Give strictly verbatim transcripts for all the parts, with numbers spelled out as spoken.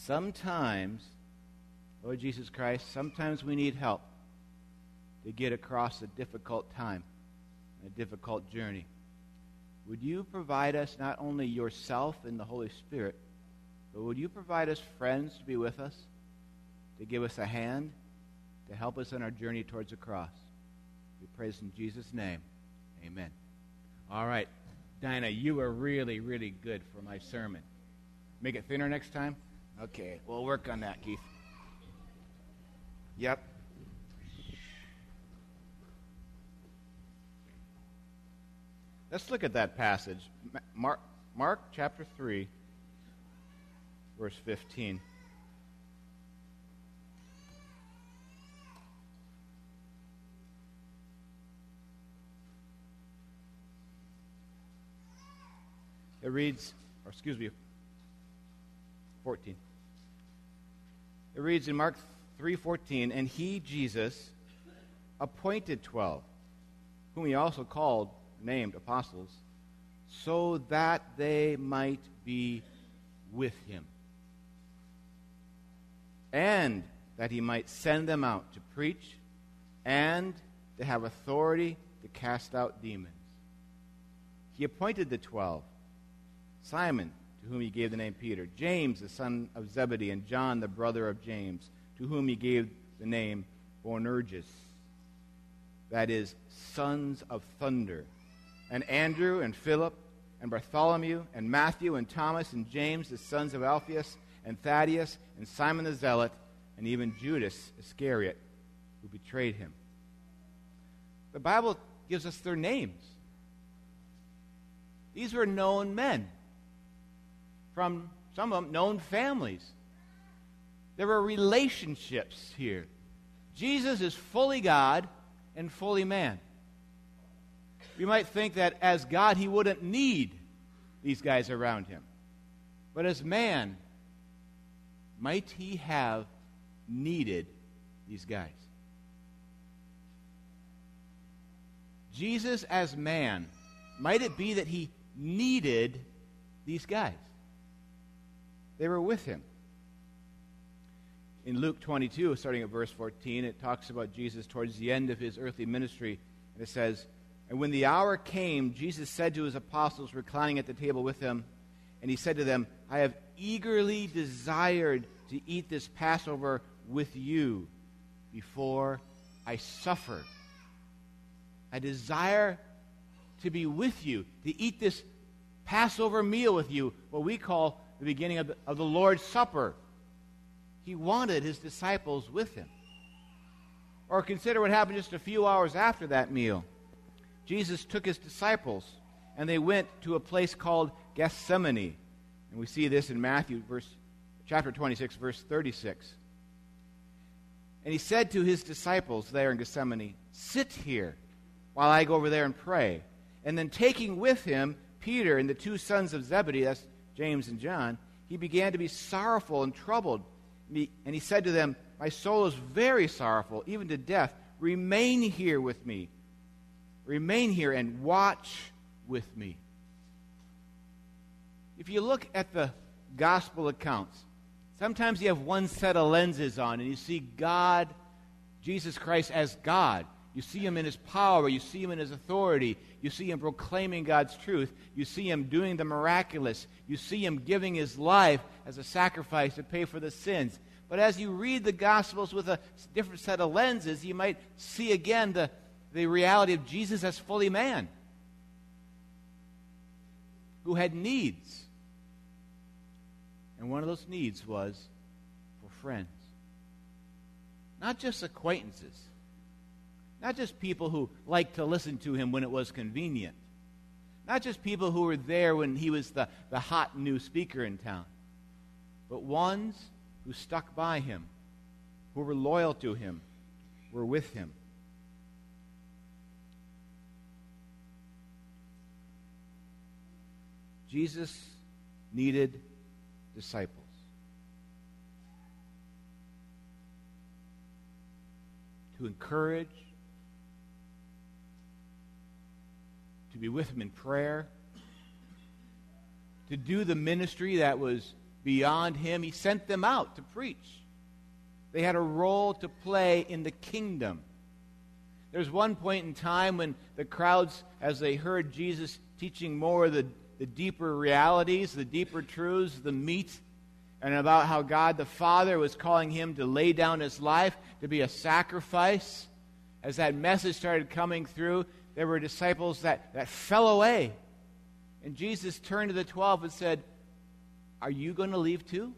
sometimes, Lord Jesus Christ, sometimes we need help to get across a difficult time, a difficult journey. Would you provide us not only yourself and the Holy Spirit, but would you provide us friends to be with us, to give us a hand, to help us on our journey towards the cross? We praise in Jesus' name. Amen. All right. Dinah, you were really, really good for my sermon. Make it thinner next time? Okay, we'll work on that, Keith. Yep. Let's look at that passage. Mark, Mark chapter three, verse fifteen. It reads, or excuse me, fourteen. It reads in Mark three fourteen, and he, Jesus, appointed twelve, whom he also called, named apostles, so that they might be with him, and that he might send them out to preach and to have authority to cast out demons. He appointed the twelve: Simon, to whom he gave the name Peter, James, the son of Zebedee, and John, the brother of James, to whom he gave the name Boanerges, that is, sons of thunder, and Andrew, and Philip, and Bartholomew, and Matthew, and Thomas, and James, the sons of Alphaeus, and Thaddeus, and Simon the Zealot, and even Judas Iscariot, who betrayed him. The Bible gives us their names. These were known men, from some of them known families. There were relationships here. Jesus is fully God and fully man. You might think that as God, he wouldn't need these guys around him. But as man, might he have needed these guys? Jesus as man, might it be that he needed these guys? They were with him. In Luke twenty-two, starting at verse fourteen, it talks about Jesus towards the end of his earthly ministry, and it says, "And when the hour came, Jesus said to his apostles reclining at the table with him, and he said to them, I have eagerly desired to eat this Passover with you before I suffer. I desire to be with you, to eat this Passover meal with you, what we call the beginning of the, of the Lord's Supper." He wanted his disciples with him. Or consider what happened just a few hours after that meal. Jesus took his disciples, and they went to a place called Gethsemane. And we see this in Matthew verse, chapter twenty-six, verse thirty-six. And he said to his disciples there in Gethsemane, "Sit here while I go over there and pray." And then taking with him Peter and the two sons of Zebedee, that's James and John, he began to be sorrowful and troubled. And he said to them, "My soul is very sorrowful, even to death. Remain here with me. Remain here and watch with me." If you look at the gospel accounts, sometimes you have one set of lenses on, and you see God, Jesus Christ, as God. You see him in his power. You see him in his authority. You see him proclaiming God's truth. You see him doing the miraculous. You see him giving his life as a sacrifice to pay for the sins. But as you read the Gospels with a different set of lenses, you might see again the, the reality of Jesus as fully man, who had needs. And one of those needs was for friends. Not just acquaintances. Not just people who liked to listen to him when it was convenient. Not just people who were there when he was the, the hot new speaker in town. But ones who stuck by him, who were loyal to him, were with him. Jesus needed disciples. To encourage, to be with him in prayer, to do the ministry that was beyond him. He sent them out to preach. They had a role to play in the kingdom. There's one point in time when the crowds, as they heard Jesus teaching more of the, the deeper realities, the deeper truths, the meat, and about how God the Father was calling him to lay down his life, to be a sacrifice. As that message started coming through, there were disciples that, that fell away. And Jesus turned to the twelve and said, "Are you going to leave too?"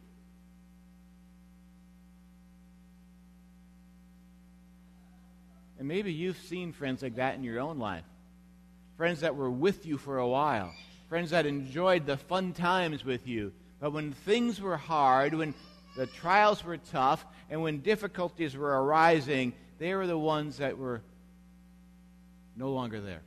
And maybe you've seen friends like that in your own life. Friends that were with you for a while. Friends that enjoyed the fun times with you. But when things were hard, when the trials were tough, and when difficulties were arising, they were the ones that were no longer there.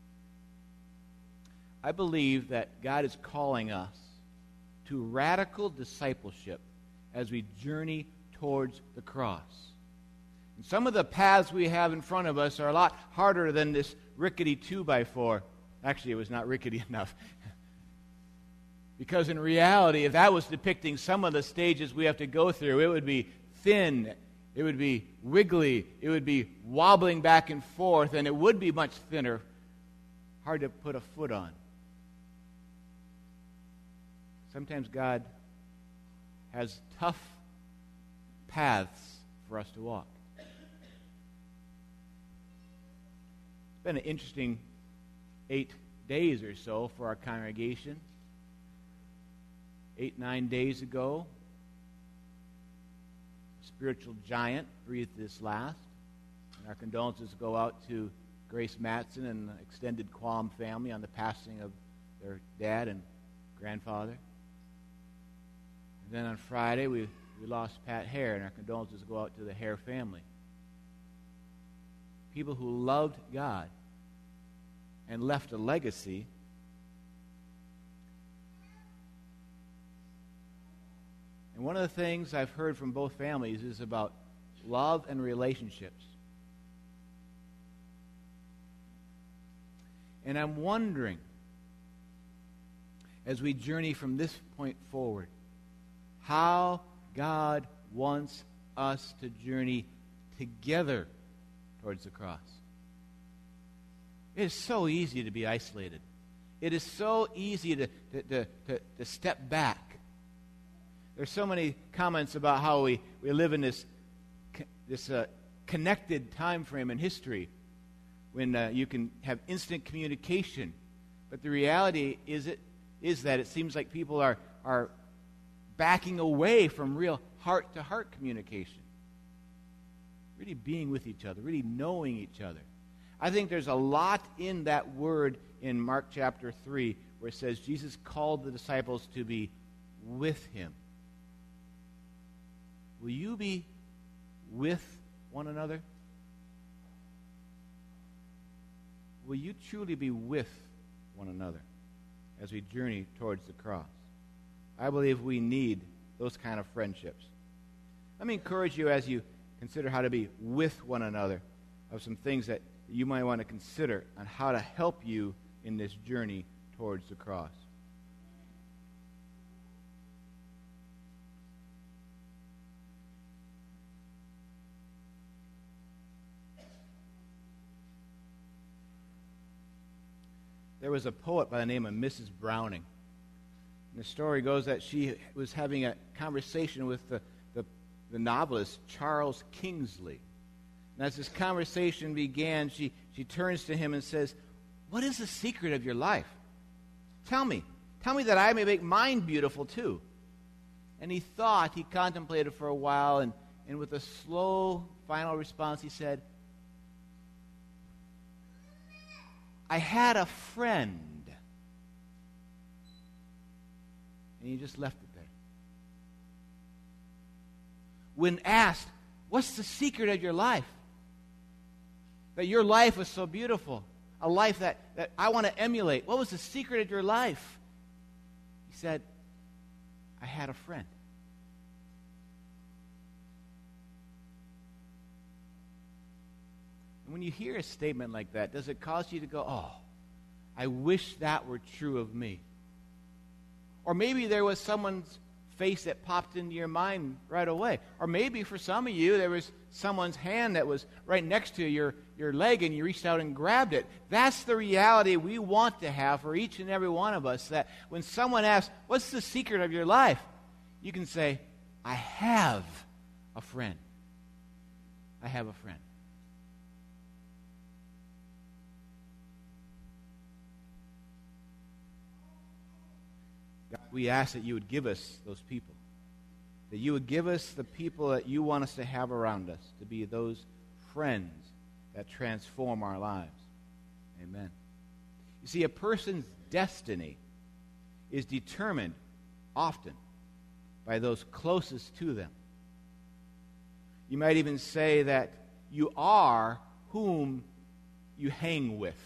I believe that God is calling us to radical discipleship as we journey towards the cross. And some of the paths we have in front of us are a lot harder than this rickety two by four. Actually, it was not rickety enough. Because in reality, if that was depicting some of the stages we have to go through, it would be thin, it would be wiggly, it would be wobbling back and forth, and it would be much thinner, hard to put a foot on. Sometimes God has tough paths for us to walk. It's been an interesting eight days or so for our congregation. Eight, nine days ago, a spiritual giant breathed his last. And our condolences go out to Grace Matson and the extended Quam family on the passing of their dad and grandfather. And then on Friday, we, we lost Pat Hare, and our condolences go out to the Hare family. People who loved God and left a legacy. And one of the things I've heard from both families is about love and relationships. And I'm wondering, as we journey from this point forward, how God wants us to journey together towards the cross. It is so easy to be isolated. It is so easy to, to, to, to, to step back. There's so many comments about how we, we live in this, this uh, connected time frame in history when uh, you can have instant communication. But the reality is it is that it seems like people are, are backing away from real heart-to-heart communication. Really being with each other, really knowing each other. I think there's a lot in that word in Mark chapter three where it says Jesus called the disciples to be with him. Will you be with one another? Will you truly be with one another as we journey towards the cross? I believe we need those kind of friendships. Let me encourage you as you consider how to be with one another of some things that you might want to consider on how to help you in this journey towards the cross. There was a poet by the name of Missus Browning. And the story goes that she was having a conversation with the, the, the novelist Charles Kingsley. And as this conversation began, she, she turns to him and says, "What is the secret of your life? Tell me. Tell me that I may make mine beautiful too." And he thought, he contemplated for a while, and, and with a slow final response he said, "I had a friend." And he just left it there. When asked, "What's the secret of your life? That your life was so beautiful, a life that, that I want to emulate. What was the secret of your life?" He said, "I had a friend." And when you hear a statement like that, does it cause you to go, "Oh, I wish that were true of me"? Or maybe there was someone's face that popped into your mind right away. Or maybe for some of you, there was someone's hand that was right next to your, your leg and you reached out and grabbed it. That's the reality we want to have for each and every one of us, that when someone asks, what's the secret of your life? You can say, I have a friend. I have a friend. God, we ask that you would give us those people. That you would give us the people that you want us to have around us, to be those friends that transform our lives. Amen. You see, a person's destiny is determined often by those closest to them. You might even say that you are whom you hang with.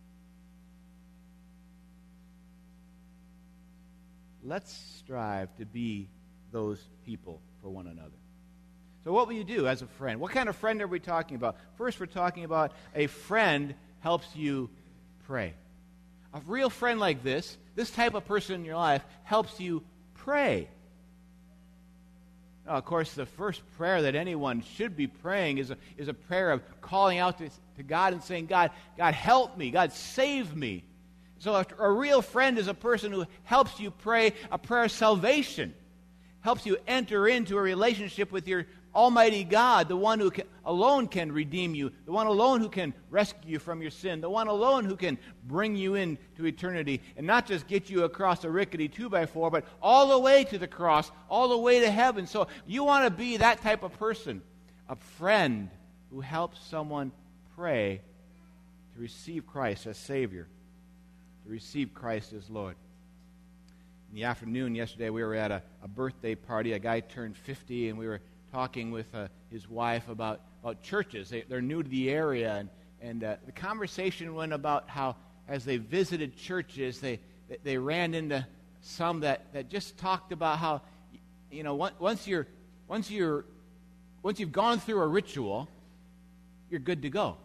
Let's strive to be those people for one another. So what will you do as a friend? What kind of friend are we talking about? First, we're talking about a friend helps you pray. A real friend like this, this type of person in your life, helps you pray. Now, of course, the first prayer that anyone should be praying is a, is a prayer of calling out to, to God and saying, God, God, help me. God, save me. So a, a real friend is a person who helps you pray a prayer of salvation, helps you enter into a relationship with your Almighty God, the one who can, alone can redeem you, the one alone who can rescue you from your sin, the one alone who can bring you into eternity and not just get you across a rickety two by four, but all the way to the cross, all the way to heaven. So you want to be that type of person, a friend who helps someone pray to receive Christ as Savior, to receive Christ as Lord. In the afternoon yesterday, we were at a, a birthday party. A guy turned fifty, and we were talking with uh, his wife about, about churches. They, they're new to the area, and, and uh, the conversation went about how as they visited churches, they they ran into some that, that just talked about how, you know, once you're once you're once you've gone through a ritual, you're good to go.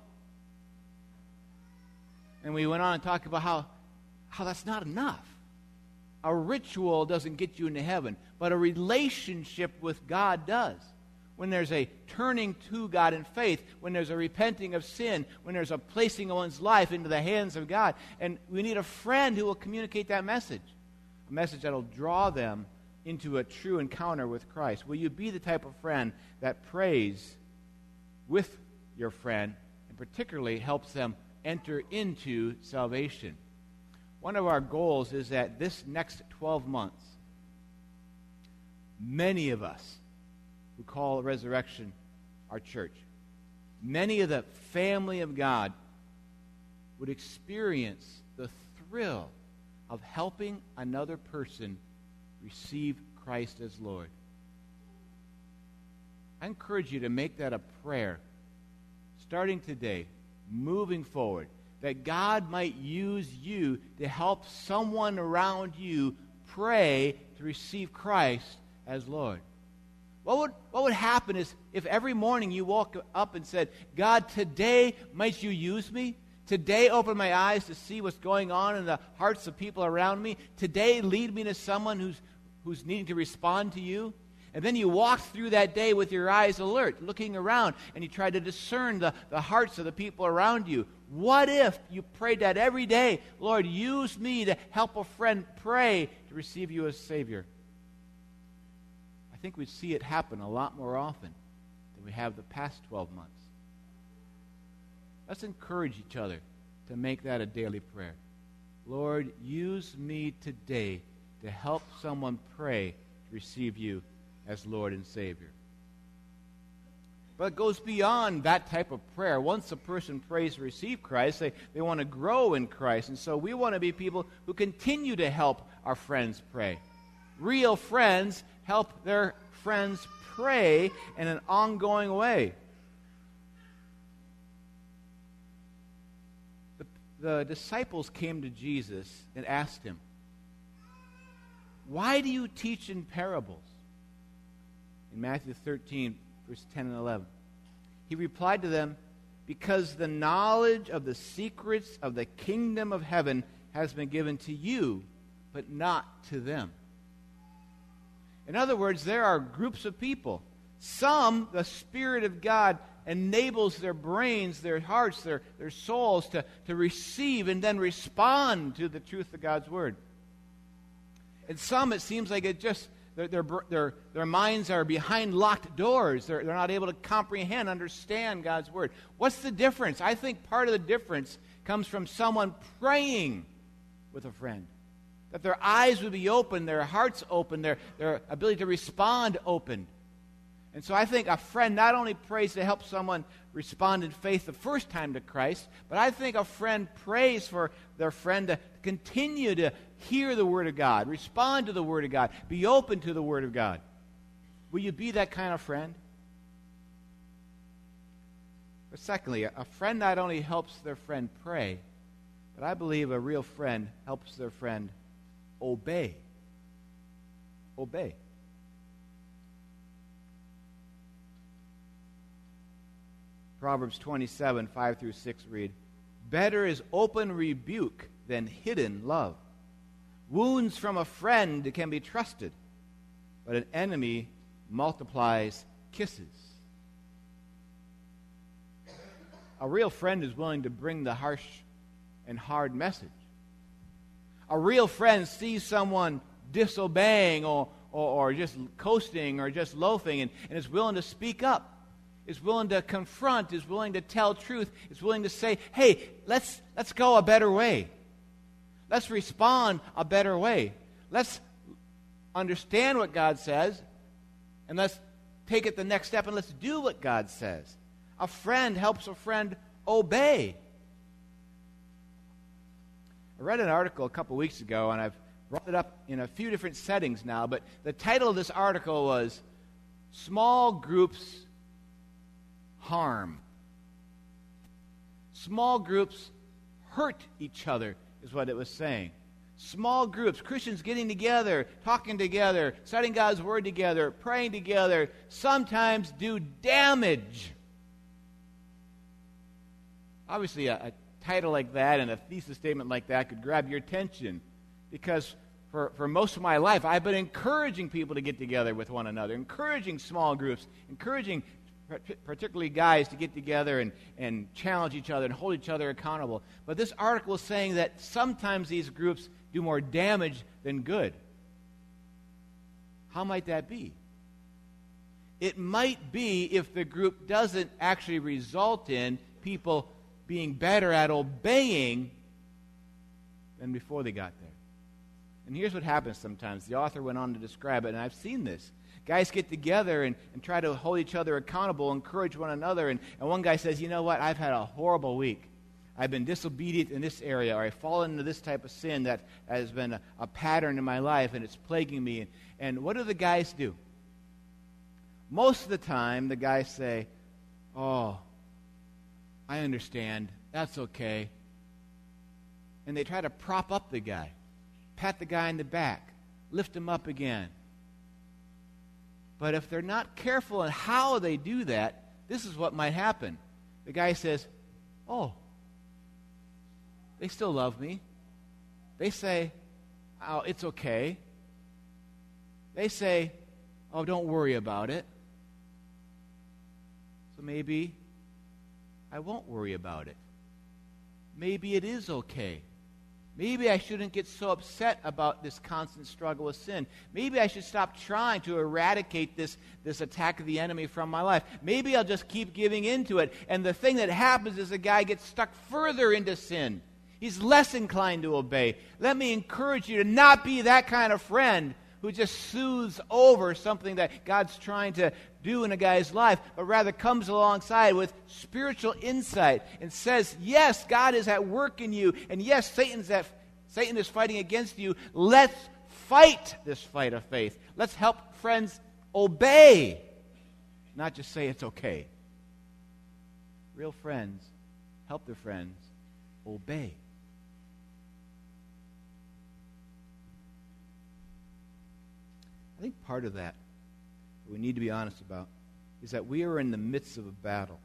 And we went on and talked about how how that's not enough. A ritual doesn't get you into heaven, but a relationship with God does. When there's a turning to God in faith, when there's a repenting of sin, when there's a placing of one's life into the hands of God. And we need a friend who will communicate that message, a message that will draw them into a true encounter with Christ. Will you be the type of friend that prays with your friend and particularly helps them enter into salvation? One of our goals is that this next twelve months, many of us who call Resurrection our church, many of the family of God would experience the thrill of helping another person receive Christ as Lord. I encourage you to make that a prayer, starting today, moving forward, that God might use you to help someone around you pray to receive Christ as Lord. What would, what would happen is if every morning you woke up and said, God, today might you use me? Today open my eyes to see what's going on in the hearts of people around me. Today lead me to someone who's, who's needing to respond to you. And then you walked through that day with your eyes alert, looking around, and you tried to discern the, the hearts of the people around you. What if you prayed that every day? Lord, use me to help a friend pray to receive you as Savior. I think we'd see it happen a lot more often than we have the past twelve months. Let's encourage each other to make that a daily prayer. Lord, use me today to help someone pray to receive you as Lord and Savior. But it goes beyond that type of prayer. Once a person prays to receive Christ, they, they want to grow in Christ. And so we want to be people who continue to help our friends pray. Real friends help their friends pray in an ongoing way. The, the disciples came to Jesus and asked him, "Why do you teach in parables?" In Matthew thirteen, verse ten and eleven. He replied to them, "Because the knowledge of the secrets of the kingdom of heaven has been given to you, but not to them." In other words, there are groups of people. Some, the Spirit of God enables their brains, their hearts, their, their souls to, to receive and then respond to the truth of God's Word. And some, it seems like it just, their, their, their, their minds are behind locked doors. They're, they're not able to comprehend, understand God's Word. What's the difference? I think part of the difference comes from someone praying with a friend. That their eyes would be open, their hearts open, their, their ability to respond open. And so I think a friend not only prays to help someone respond in faith the first time to Christ, but I think a friend prays for their friend to continue to hear the Word of God, respond to the Word of God, be open to the Word of God. Will you be that kind of friend? But secondly, a friend not only helps their friend pray, but I believe a real friend helps their friend obey. Obey. Proverbs twenty-seven, five through six read, "Better is open rebuke than hidden love. Wounds from a friend can be trusted, but an enemy multiplies kisses." A real friend is willing to bring the harsh and hard message. A real friend sees someone disobeying or, or, or just coasting or just loafing and, and is willing to speak up. Is willing to confront, is willing to tell truth, is willing to say, hey, let's let's go a better way. Let's respond a better way. Let's understand what God says, and let's take it the next step, and let's do what God says. A friend helps a friend obey. I read an article a couple weeks ago, and I've brought it up in a few different settings now, but the title of this article was Small Groups Harm. Small groups hurt each other, is what it was saying. Small groups, Christians getting together, talking together, studying God's Word together, praying together, sometimes do damage. Obviously, a, a title like that and a thesis statement like that could grab your attention, because for, for most of my life, I've been encouraging people to get together with one another, encouraging small groups, encouraging particularly guys to get together and, and challenge each other and hold each other accountable. But this article is saying that sometimes these groups do more damage than good. How might that be? It might be if the group doesn't actually result in people being better at obeying than before they got there. And here's what happens sometimes. The author went on to describe it, and I've seen this. Guys get together and, and try to hold each other accountable, encourage one another, and, and one guy says, you know what, I've had a horrible week. I've been disobedient in this area, or I've fallen into this type of sin that has been a, a pattern in my life, and it's plaguing me. And, and what do the guys do? Most of the time, the guys say, oh, I understand. That's okay. And they try to prop up the guy, pat the guy in the back, lift him up again. But if they're not careful in how they do that, this is what might happen. The guy says, oh, they still love me. They say, oh, it's okay. They say, oh, don't worry about it. So maybe I won't worry about it. Maybe it is okay. Maybe I shouldn't get so upset about this constant struggle with sin. Maybe I should stop trying to eradicate this, this attack of the enemy from my life. Maybe I'll just keep giving into it. And the thing that happens is the guy gets stuck further into sin. He's less inclined to obey. Let me encourage you to not be that kind of friend who just soothes over something that God's trying to do in a guy's life, but rather comes alongside with spiritual insight and says, yes, God is at work in you, and yes, Satan's at, Satan is fighting against you. Let's fight this fight of faith. Let's help friends obey, not just say it's okay. Real friends help their friends obey. I think part of that, that we need to be honest about, is that we are in the midst of a battle.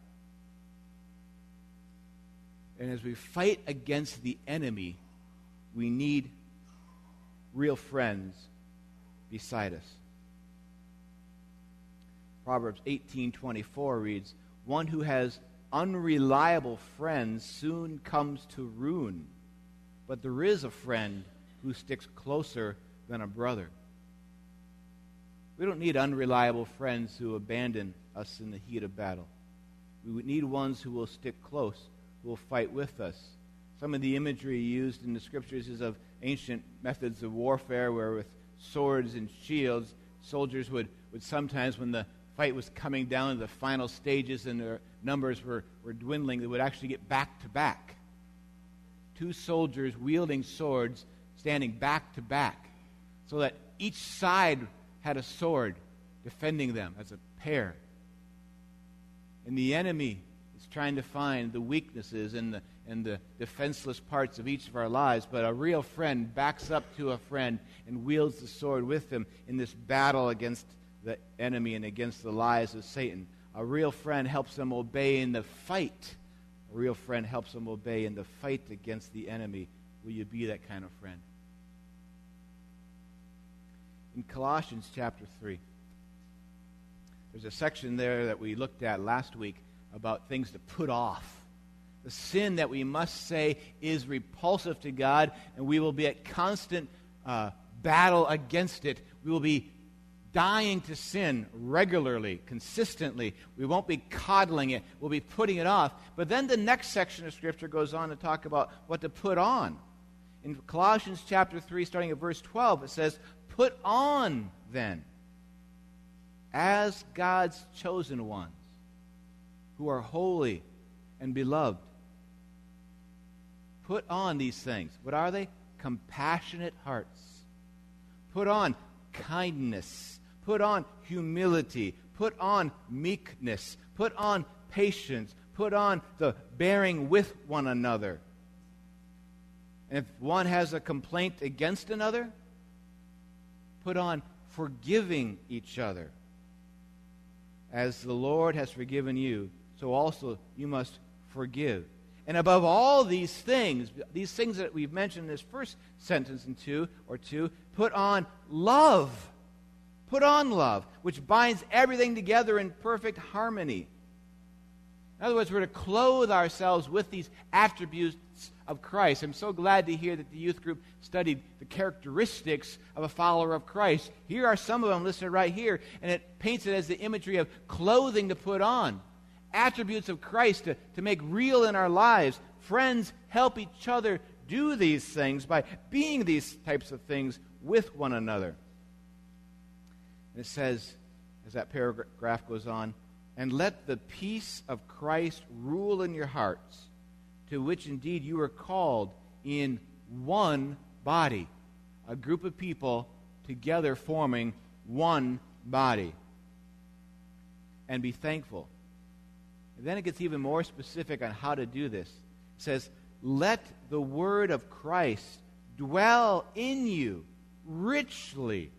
And as we fight against the enemy, we need real friends beside us. Proverbs eighteen twenty-four reads, "One who has unreliable friends soon comes to ruin, but there is a friend who sticks closer than a brother." We don't need unreliable friends who abandon us in the heat of battle. We need ones who will stick close, who will fight with us. Some of the imagery used in the Scriptures is of ancient methods of warfare, where with swords and shields, soldiers would, would sometimes, when the fight was coming down to the final stages and their numbers were, were dwindling, they would actually get back to back. Two soldiers wielding swords, standing back to back, so that each side had a sword defending them as a pair. And the enemy is trying to find the weaknesses and the, and the defenseless parts of each of our lives, but a real friend backs up to a friend and wields the sword with him in this battle against the enemy and against the lies of Satan. A real friend helps them obey in the fight. A real friend helps them obey in the fight against the enemy. Will you be that kind of friend? In Colossians chapter three, there's a section there that we looked at last week about things to put off. The sin that we must say is repulsive to God, and we will be at constant uh, battle against it. We will be dying to sin regularly, consistently. We won't be coddling it. We'll be putting it off. But then the next section of Scripture goes on to talk about what to put on. In Colossians chapter three, starting at verse twelve, it says, "Put on, then, as God's chosen ones, who are holy and beloved." Put on these things. What are they? Compassionate hearts. Put on kindness. Put on humility. Put on meekness. Put on patience. Put on the bearing with one another. And if one has a complaint against another, put on forgiving each other. As the Lord has forgiven you, so also you must forgive. And above all these things, these things that we've mentioned in this first sentence and two or two, put on love. Put on love, which binds everything together in perfect harmony. In other words, we're to clothe ourselves with these attributes of Christ. I'm so glad to hear that the youth group studied the characteristics of a follower of Christ. Here are some of them listed right here, and it paints it as the imagery of clothing to put on. Attributes of Christ to, to make real in our lives. Friends help each other do these things by being these types of things with one another. And it says, as that paragraph goes on, "And let the peace of Christ rule in your hearts, to which indeed you are called in one body." A group of people together forming one body. "And be thankful." And then it gets even more specific on how to do this. It says, "Let the word of Christ dwell in you richly."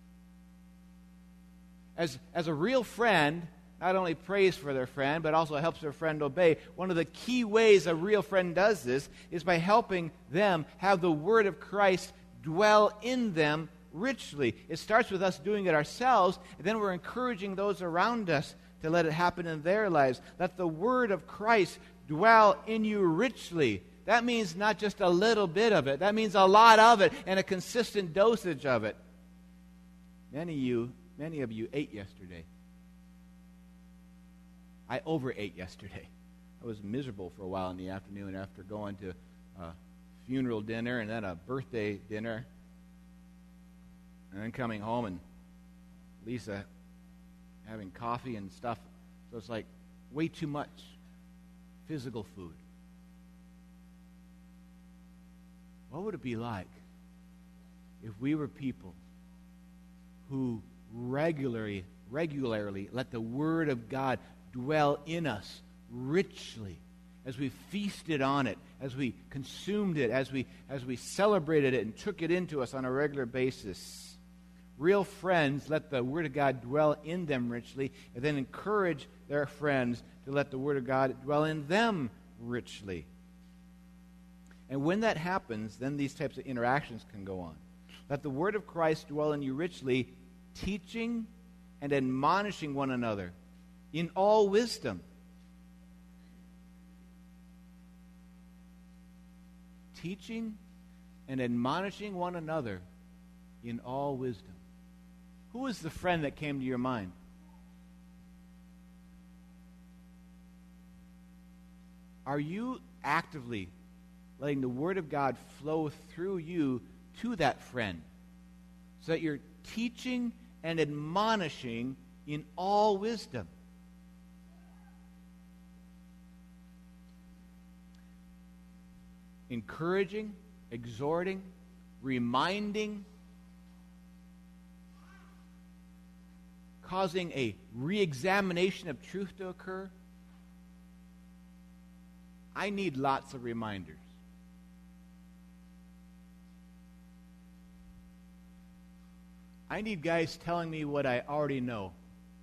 As, as a real friend not only prays for their friend, but also helps their friend obey, one of the key ways a real friend does this is by helping them have the word of Christ dwell in them richly. It starts with us doing it ourselves, and then we're encouraging those around us to let it happen in their lives. Let the word of Christ dwell in you richly. That means not just a little bit of it. That means a lot of it and a consistent dosage of it. Many of you, many of you ate yesterday. I overate yesterday. I was miserable for a while in the afternoon after going to a funeral dinner and then a birthday dinner, and then coming home and Lisa having coffee and stuff. So it's like way too much physical food. What would it be like if we were people who regularly, regularly let the Word of God dwell in us richly, as we feasted on it, as we consumed it, as we as we celebrated it and took it into us on a regular basis? Real friends let the Word of God dwell in them richly, and then encourage their friends to let the Word of God dwell in them richly. And when that happens, then these types of interactions can go on. Let the Word of Christ dwell in you richly, teaching and admonishing one another in all wisdom. Teaching and admonishing one another in all wisdom. Who is the friend that came to your mind? Are you actively letting the Word of God flow through you to that friend so that you're teaching and admonishing in all wisdom? Encouraging, exhorting, reminding, causing a re-examination of truth to occur. I need lots of reminders. I need guys telling me what I already know.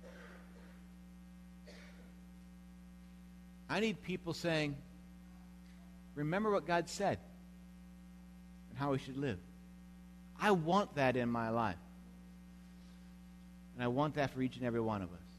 I need people saying, remember what God said and how we should live. I want that in my life. And I want that for each and every one of us.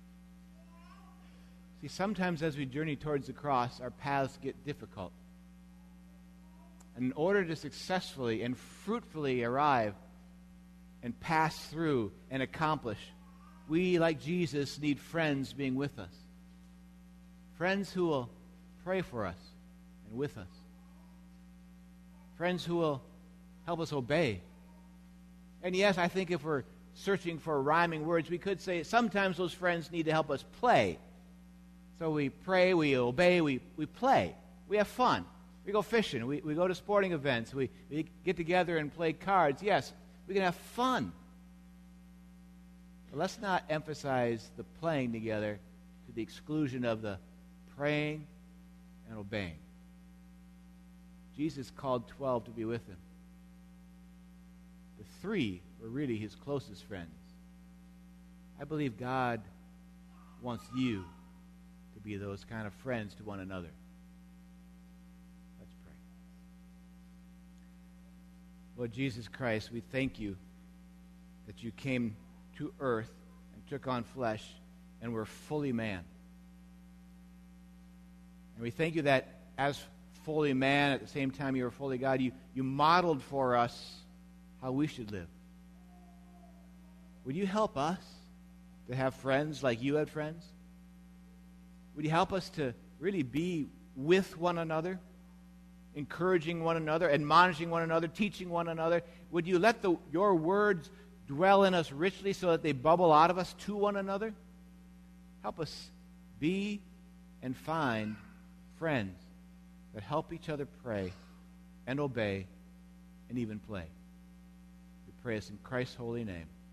See, sometimes as we journey towards the cross, our paths get difficult. And in order to successfully and fruitfully arrive and pass through and accomplish, we, like Jesus, need friends being with us. Friends who will pray for us and with us. Friends who will help us obey. And yes, I think if we're searching for rhyming words, we could say sometimes those friends need to help us play. So we pray, we obey, we, we play. We have fun. We go fishing. We, we go to sporting events. We, we get together and play cards. Yes, we can have fun. But let's not emphasize the playing together to the exclusion of the praying and obeying. Jesus called twelve to be with him. The three were really his closest friends. I believe God wants you to be those kind of friends to one another. Let's pray. Lord Jesus Christ, we thank you that you came to earth and took on flesh and were fully man. And we thank you that as fully man, at the same time you were fully God, you, you modeled for us how we should live. Would you help us to have friends like you had friends? Would you help us to really be with one another, encouraging one another, admonishing one another, teaching one another? Would you let the, your words dwell in us richly so that they bubble out of us to one another? Help us be and find friends that help each other pray and obey and even play. We pray this in Christ's holy name.